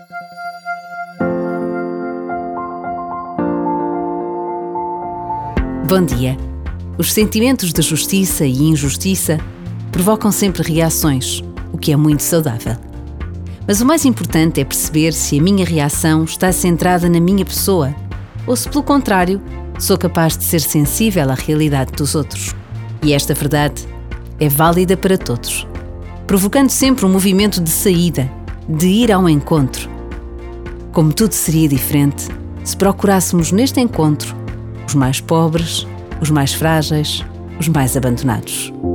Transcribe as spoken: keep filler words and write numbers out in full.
Bom dia. Os sentimentos de justiça e injustiça provocam sempre reações, o que é muito saudável. Mas o mais importante é perceber se a minha reação está centrada na minha pessoa ou se, pelo contrário, sou capaz de ser sensível à realidade dos outros. E esta verdade é válida para todos, provocando sempre um movimento de saída, de ir ao encontro. Como tudo seria diferente se procurássemos neste encontro os mais pobres, os mais frágeis, os mais abandonados.